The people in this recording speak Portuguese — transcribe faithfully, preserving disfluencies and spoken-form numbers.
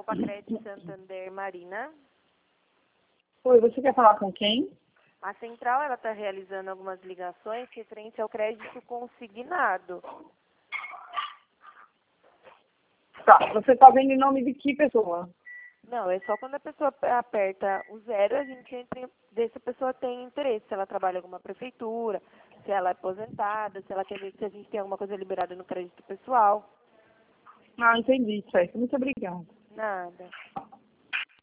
Copa Crédito Santander Marina. Oi, você quer falar com quem? A central ela está realizando algumas ligações referente ao crédito consignado. Tá, você está vendo em nome de que pessoa? Não, é só quando a pessoa aperta o zero, a gente entra em ver se a pessoa tem interesse, se ela trabalha em alguma prefeitura, se ela é aposentada, se ela quer ver se a gente tem alguma coisa liberada no crédito pessoal. Ah, entendi, certo. Muito obrigada. Nada.